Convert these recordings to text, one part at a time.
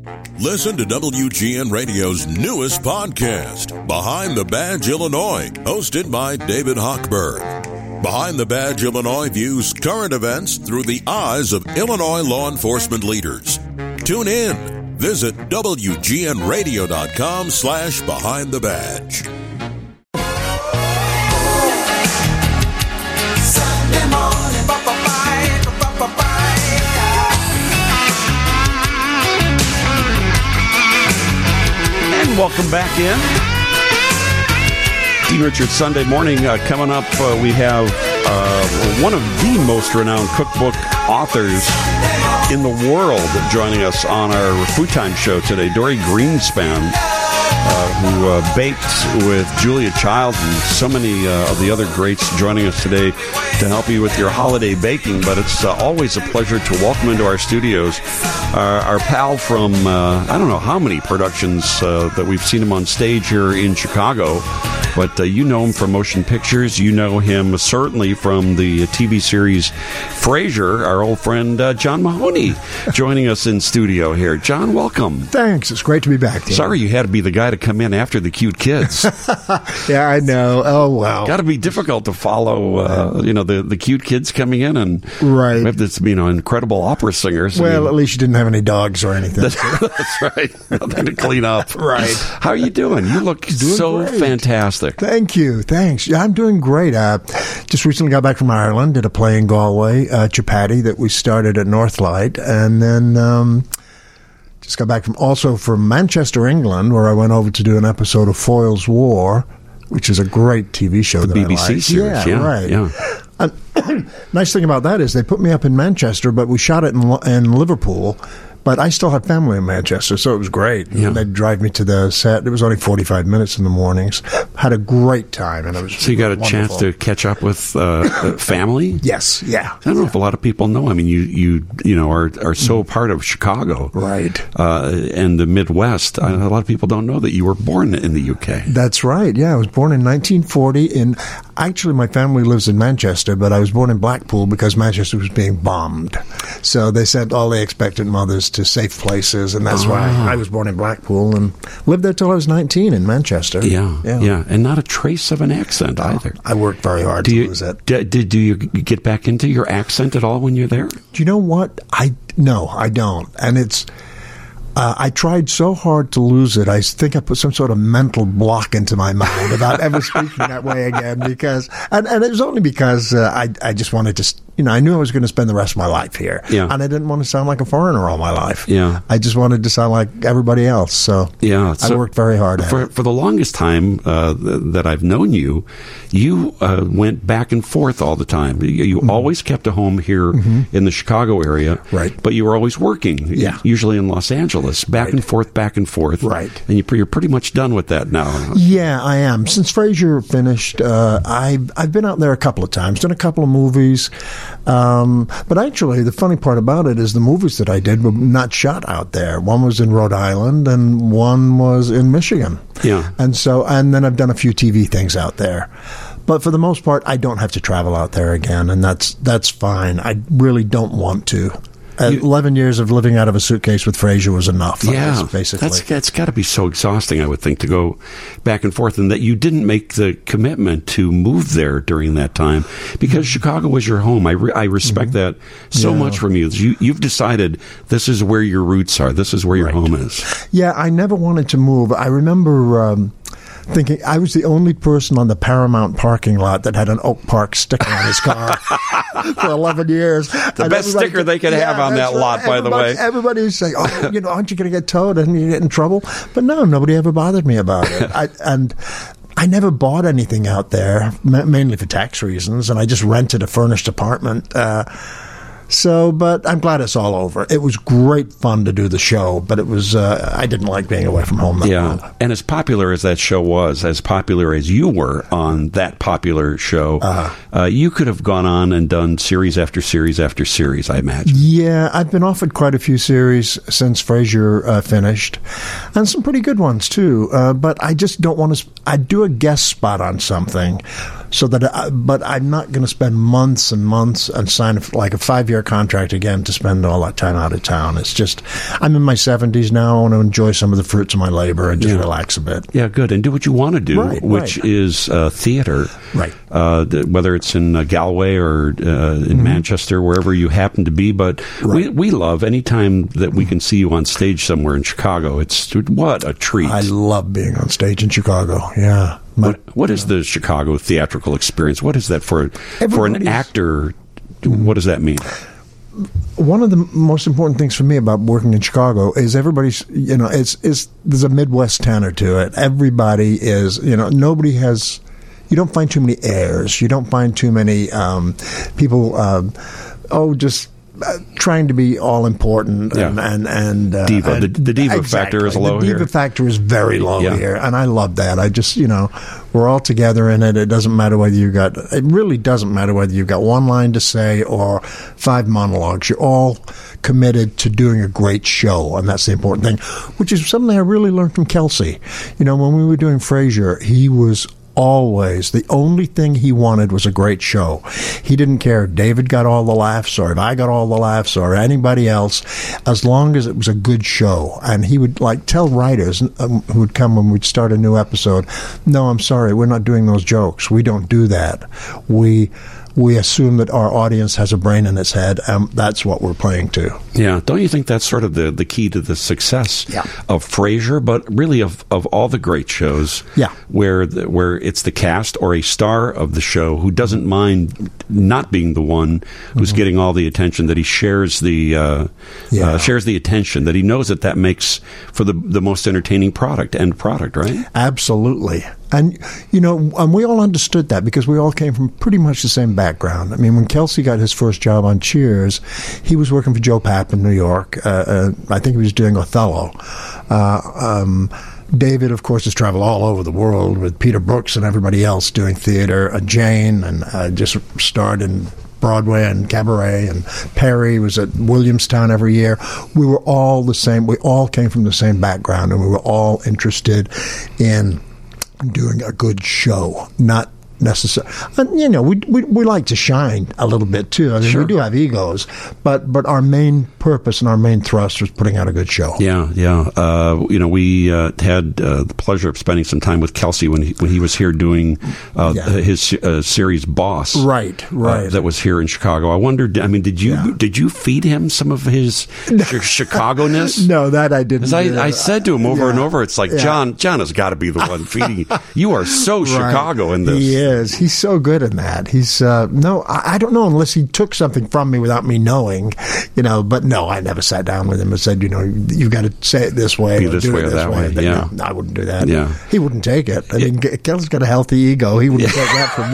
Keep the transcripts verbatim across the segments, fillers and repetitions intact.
Listen to W G N Radio's newest podcast, Behind the Badge Illinois, hosted by David Hochberg. Behind the Badge Illinois views current events through the eyes of Illinois law enforcement leaders. Tune in. Visit W G N radio dot com slash behind the badge. Sunday morning, ba-ba-bye, ba-ba-bye. And welcome back in. Dean Richards Sunday morning. Uh, coming up, uh, we have uh, one of the most renowned cookbook authors in the world joining us on our Food Time show today, Dorie Greenspan, uh, who uh, baked with Julia Child and so many uh, of the other greats joining us today to help you with your holiday baking. But it's uh, always a pleasure to welcome into our studios uh, our pal from, uh, I don't know how many productions uh, that we've seen him on stage here in Chicago. But uh, you know him from motion pictures. You know him certainly from the T V series Frasier. Our old friend uh, John Mahoney joining us in studio here. John, welcome. Thanks. It's great to be back. David. Sorry you had to be the guy to come in after the cute kids. Yeah, I know. Oh, wow. Got to be difficult to follow, uh, you know, the, the cute kids coming in and right. we have this, you know, incredible opera singers. Well, I mean, at least you didn't have any dogs or anything. That's right. Nothing to clean up. Right. How are you doing? You look doing so great. fantastic. Thank you. Thanks. Yeah, I'm doing great. Uh, just recently got back from Ireland, did a play in Galway, uh, Chapati, that we started at Northlight, and then um, just got back from also from Manchester, England, where I went over to do an episode of Foyle's War, which is a great T V show. The that B B C I like. series. Yeah, Yeah, right. yeah. And nice thing about that is they put me up in Manchester, but we shot it in, in Liverpool. But I still had family in Manchester, so it was great. Yeah. They'd drive me to the set. It was only forty-five minutes in the mornings. Had a great time, and it was So you got a wonderful. chance to catch up with uh, family? Yes, yeah. I don't know if a lot of people know. I mean, you you you know are are so part of Chicago, Right. Uh, and the Midwest. Uh, a lot of people don't know that you were born in the U K. That's right. Yeah, I was born in nineteen forty. In actually, my family lives in Manchester, but I was born in Blackpool because Manchester was being bombed. So they sent all the expectant mothers to safe places, and that's Oh. why I was born in Blackpool and lived there till I was nineteen in Manchester. Yeah, yeah, yeah, and not a trace of an accent either. I worked very hard Do to you lose it. d- did do you get back into your accent at all when you're there? Do you know what? I no, I don't, and it's. Uh, I tried so hard to lose it. I think I put some sort of mental block into my mind about ever speaking that way again. Because, and, and it was only because uh, I, I just wanted to, you know, I knew I was going to spend the rest of my life here, Yeah. and I didn't want to sound like a foreigner all my life. Yeah. I just wanted to sound like everybody else. So, Yeah, I so worked very hard at for it. for the longest time uh, th- that I've known you. You uh, went back and forth all the time. You, you Mm-hmm. always kept a home here in the Chicago area, Right. But you were always working, Yeah. usually in Los Angeles, back Right. and forth, back and forth, Right. And you, you're pretty much done with that now. Yeah, I am. Since Frasier finished, uh, I've, I've been out there a couple of times, done a couple of movies. Um, but actually, the funny part about it is the movies that I did were not shot out there. One was in Rhode Island and one was in Michigan. Yeah. And so, and then I've done a few T V things out there. But for the most part, I don't have to travel out there again, and that's that's fine. I really don't want to. Uh, You- Eleven years of living out of a suitcase with Frasier was enough. I Yeah, guess, basically. that's that's got to be so exhausting. I would think to go back and forth, and that you didn't make the commitment to move there during that time because Chicago was your home. I re- I respect that so Yeah. much from you. you. You've decided this is where your roots are. This is where your Right. home is. Yeah, I never wanted to move. I remember um, thinking I was the only person on the Paramount parking lot that had an Oak Park sticker on his car for eleven years. The best sticker they could have on that lot, by the way. Everybody was saying, "Oh, you know, aren't you going to get towed and you get in trouble?" But no, nobody ever bothered me about it. I, and I never bought anything out there, ma- mainly for tax reasons, and I just rented a furnished apartment. Uh, So, but I'm glad it's all over. It was great fun to do the show, but it was, uh, I didn't like being away from home that long. Yeah, and as popular as that show was, as popular as you were on that popular show, Uh-huh. uh, you could have gone on and done series after series after series, I imagine. Yeah, I've been offered quite a few series since Frasier uh, finished, and some pretty good ones too. Uh, but I just don't want to. I'd do a guest spot on something, So that, I, but I'm not going to spend months and months and sign a, like a five-year contract again to spend all that time out of town. It's just, I'm in my seventies now. I want to enjoy some of the fruits of my labor and just yeah. relax a bit. Yeah, good. And do what you want to do, right, which right. is uh, theater. Right. Uh, th- whether it's in uh, Galway or uh, in mm-hmm. Manchester, wherever you happen to be. But right. we, we love any time that we can see you on stage somewhere in Chicago. It's what a treat. I love being on stage in Chicago. Yeah. What, what is the Chicago theatrical experience? What is that for for an actor? What does that mean? One of the most important things for me about working in Chicago is everybody's, you know, it's, it's there's a Midwest tenor to it. Everybody is, you know, nobody has, you don't find too many airs. You don't find too many um, people, uh, oh, just uh, trying to be all important and yeah. and, and uh, diva. And, the, the diva exactly. factor is low the here. The diva factor is very low yeah. here, and I love that. I just, you know, we're all together in it. It doesn't matter whether you got. It really doesn't matter whether you've got one line to say or five monologues. You're all committed to doing a great show, and that's the important thing. Which is something I really learned from Kelsey. You know, when we were doing Frasier, he was always, the only thing he wanted was a great show. He didn't care if David got all the laughs or if I got all the laughs or anybody else, as long as it was a good show. And he would like tell writers um, who would come when we'd start a new episode, no, I'm sorry, we're not doing those jokes. We don't do that. We we assume that our audience has a brain in its head, and that's what we're playing to. Yeah. Don't you think that's sort of the, the key to the success yeah. of Frasier, but really of, of all the great shows yeah. where the, where it's the cast or a star of the show who doesn't mind not being the one who's mm-hmm. getting all the attention, that he shares the uh, yeah. uh, shares the attention, that he knows that that makes for the, the most entertaining product, end product, right? Absolutely. And, you know, and we all understood that because we all came from pretty much the same background. I mean, when Kelsey got his first job on Cheers, he was working for Joe Papp in New York. Uh, uh, I think he was doing Othello. Uh, um, David, of course, has traveled all over the world with Peter Brooks and everybody else doing theater. Uh, Jane, and uh, just starred in Broadway and Cabaret, and Perry was at Williamstown every year. We were all the same. We all came from the same background, and we were all interested in doing a good show, not necessarily. And, you know, we, we we like to shine a little bit too. I mean, sure. we do have egos, but but our main purpose and our main thrust was putting out a good show. Yeah, yeah. Uh, you know, we uh, had uh, the pleasure of spending some time with Kelsey when he, when he was here doing uh, yeah. his uh, series Boss. Right, right. Uh, that was here in Chicago. I wondered. I mean, did you yeah. did you feed him some of his Chicago-ness? No, that I didn't. I, I said to him over yeah. and over, it's like, yeah. John, John has got to be the one feeding. You are so right. Chicago in this. He is. He's so good in that. He's uh, no, I, I don't know unless he took something from me without me knowing, you know. But no, I never sat down with him and said, you know, you've got to say it this way, Be or this do way it or this that way. way. Yeah, no, I wouldn't do that. Yeah, he wouldn't take it. I mean, Kelly's got a healthy ego. He wouldn't take that from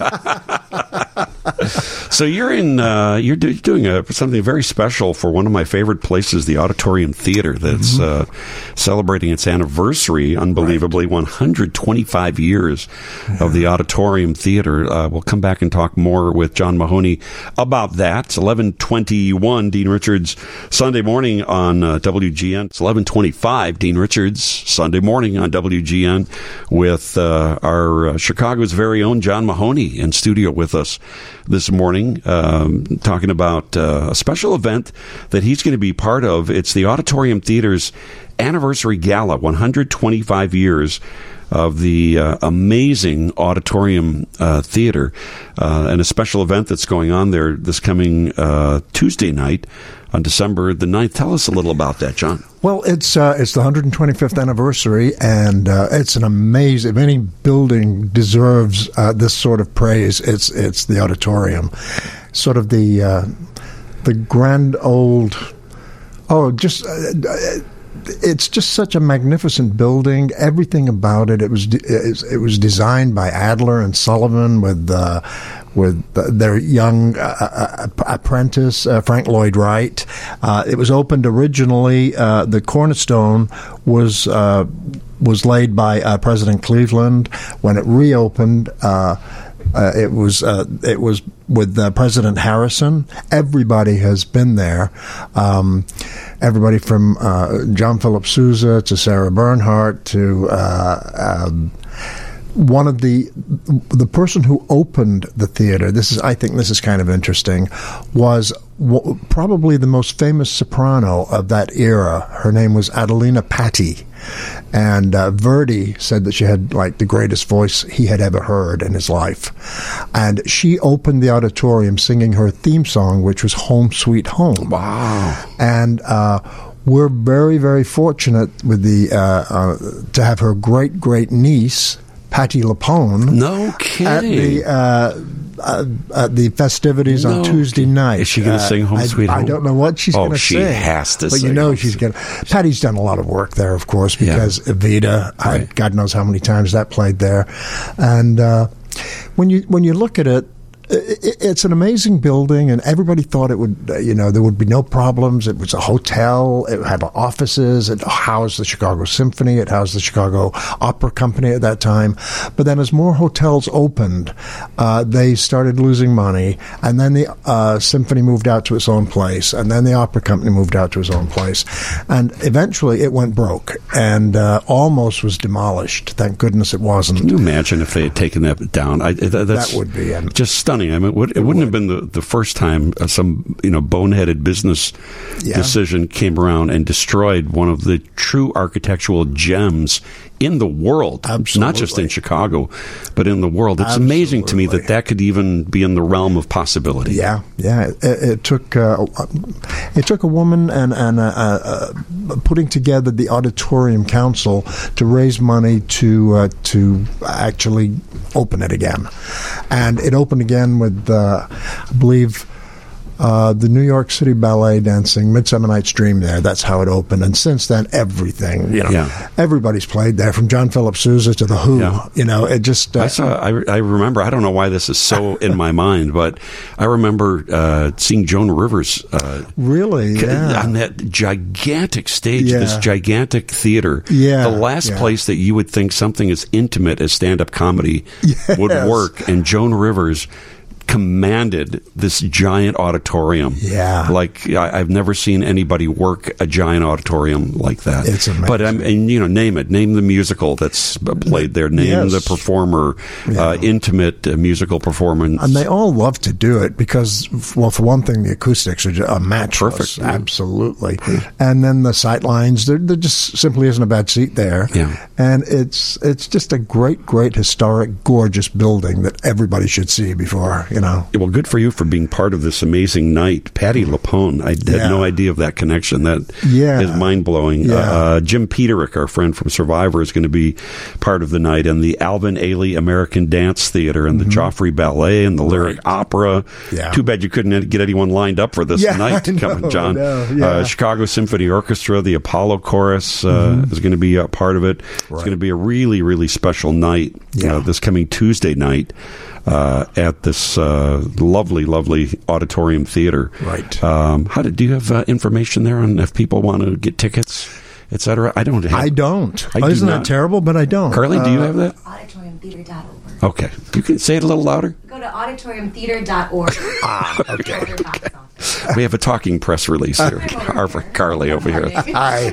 me. So you're in, uh, you're do, doing a, something very special for one of my favorite places, the Auditorium Theater, that's mm-hmm. uh, celebrating its anniversary, unbelievably, right. one hundred twenty-five years yeah. of the Auditorium Theater. Uh, we'll come back and talk more with John Mahoney about that. It's eleven twenty-one, Dean Richards, Sunday morning on uh, W G N. It's eleven twenty-five, Dean Richards, Sunday morning on W G N, with uh, our uh, Chicago's very own John Mahoney in studio with us this morning, um, talking about uh, a special event that he's going to be part of. It's the Auditorium Theater's anniversary gala, one hundred twenty-five years of the uh, amazing Auditorium uh, Theater, uh, and a special event that's going on there this coming uh, Tuesday night on December the ninth. Tell us a little about that, John. Well, it's uh, it's the one hundred twenty-fifth anniversary, and uh, it's an amazing. If any building deserves uh, this sort of praise, it's it's the Auditorium. Sort of the uh, the grand old. Oh, just. Uh, It's just such a magnificent building. Everything about it. It was de- it was designed by Adler and Sullivan with uh, with their young uh, apprentice uh, Frank Lloyd Wright. Uh, it was opened originally. Uh, the cornerstone was uh, was laid by uh, President Cleveland. When it reopened, uh, uh, it was uh, it was with uh, President Harrison. Everybody has been there. Um, Everybody from uh, John Philip Sousa to Sarah Bernhardt to uh, um, one of the the person who opened the theater, this is I think this is kind of interesting, was w- probably the most famous soprano of that era. Her name was Adelina Patti, and uh, Verdi said that she had like the greatest voice he had ever heard in his life, and she opened the auditorium singing her theme song, which was "Home Sweet Home." Wow! And uh, we're very, very fortunate with the uh, uh, to have her great great niece, Patti LuPone. No kidding. At the uh, uh, at the festivities No on Tuesday night. Is she going to Uh, sing Home I, Sweet Home? I don't know what she's Oh, going to she sing. has to but sing you know Home she's Sweet- going to. Patty's done a lot of work there, of course, because Evita, I, Right. God knows how many times that played there. And uh, when you when you look at it, it, it's an amazing building, and everybody thought it would, uh, you know, there would be no problems. It was a hotel. It had offices. It housed the Chicago Symphony. It housed the Chicago Opera Company at that time. But then as more hotels opened, uh, they started losing money, and then the uh, Symphony moved out to its own place, and then the Opera Company moved out to its own place. And eventually it went broke and uh, almost was demolished. Thank goodness it wasn't. Can you imagine if they had taken that down? I, th- that's That would be um, just stunning. I mean, it, would, it, wouldn't have been the, the first time uh, some you know boneheaded business Yeah. decision came around and destroyed one of the true architectural gems in the world, not just in Absolutely. Chicago, but in the world. It's amazing to me that Absolutely. that could even be in the realm of possibility. Yeah, yeah. It, it took uh, it took a woman and and uh, uh, putting together the auditorium council to raise money to uh, to actually open it again, and it opened again with uh, I believe. Uh, the New York City Ballet dancing Midsummer Night's Dream there. That's how it opened. And since then, everything, you know, Yeah. everybody's played there, from John Philip Sousa to The Who. Yeah. You know, it just... Uh, I saw. I, I remember. I don't know why this is so in my mind, but I remember uh, seeing Joan Rivers uh, really, yeah. on that gigantic stage, Yeah. this gigantic theater. Yeah, The last yeah. place that you would think something as intimate as stand-up comedy would Yes. work, and Joan Rivers commanded this giant auditorium. Yeah. Like I, I've never seen anybody work a giant auditorium like that. It's amazing. But I'm, and you know, name it. Name the musical that's played there. Name Yes. the performer. Yeah. Uh, intimate uh, musical performance. And they all love to do it because, well, for one thing, the acoustics are uh, matchless. Perfect, yeah. Absolutely. And then the sight lines, there, there just simply isn't a bad seat there. Yeah. And it's it's just a great, great, historic, gorgeous building that everybody should see before, you know. Well, good for you for being part of this amazing night. Patti LuPone, I had Yeah. no idea of that connection. That Yeah. is mind-blowing. Yeah. Uh, Jim Peterick, our friend from Survivor, is going to be part of the night, and the Alvin Ailey American Dance Theater and the Joffrey Ballet and the Lyric Opera. Yeah. Too bad you couldn't get anyone lined up for this Yeah, night, I know, coming, John. I know, yeah. uh, Chicago Symphony Orchestra, the Apollo Chorus uh, is going to be a part of it. It's Right. going to be a really, really special night Yeah. uh, this coming Tuesday night. Uh, at this uh, lovely, lovely auditorium theater. Right. Um, how did, do you have uh, information there on if people want to get tickets, et cetera? I don't have I don't. I oh, do isn't not. that terrible? But I don't. Carly, do you Uh, have that? auditorium theater dot org. Okay. You can say it a little louder. Go to auditorium theater dot org. Ah, okay. We have a talking press release here. Our Carly over here. I,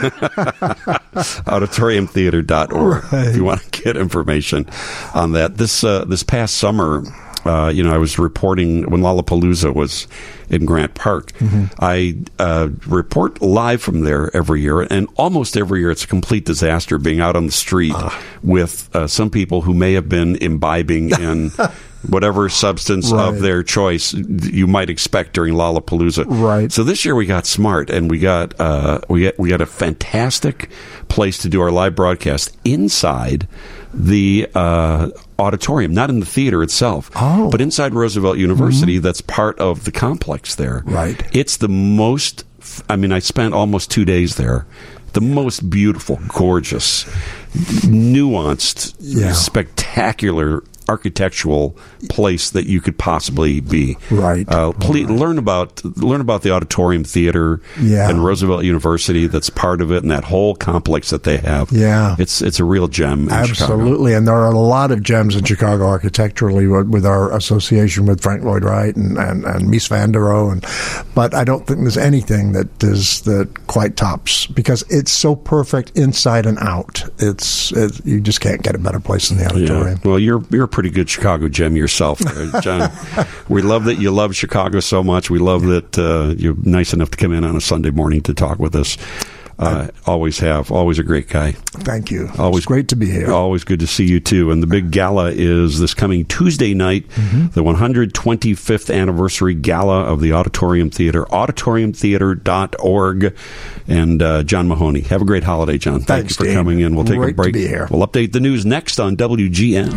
auditorium theater dot org Right. if you want to get information on that. This uh, this past summer, uh, you know, I was reporting when Lollapalooza was in Grant Park. Mm-hmm. I uh, report live from there every year, and almost every year it's a complete disaster being out on the street Ah. with uh, some people who may have been imbibing in whatever substance Right. of their choice you might expect during Lollapalooza. Right. So this year we got smart, and we got uh, we got we got a fantastic place to do our live broadcast inside the uh, auditorium, not in the theater itself, Oh. but inside Roosevelt University. That's part of the complex there. Right. It's the most. I mean, I spent almost two days there. The most beautiful, gorgeous, nuanced, Yeah. spectacular architectural place that you could possibly be. Right. Uh, please right. learn about learn about the Auditorium Theater yeah. and Roosevelt University that's part of it, and that whole complex that they have. Yeah. It's it's a real gem in Absolutely. Chicago. And there are a lot of gems in Chicago architecturally with, with our association with Frank Lloyd Wright and, and, and Mies van der Rohe. And, but I don't think there's anything that is that quite tops, because it's so perfect inside and out. It's it, you just can't get a better place than the auditorium. Yeah. Well, you're you're a pretty good Chicago gem yourself, uh, John. We love that you love Chicago so much. We love that uh, you're nice enough to come in on a Sunday morning to talk with us. Uh, always have. Always a great guy. Thank you. Always it's great to be here. Always good to see you, too. And the big gala is this coming Tuesday night, mm-hmm. the one hundred twenty-fifth anniversary gala of the Auditorium Theater, auditorium theater dot org. And uh, John Mahoney. Have a great holiday, John. Thank Thanks, you for Dave. coming in. We'll take great a break. To be here. We'll update the news next on W G N.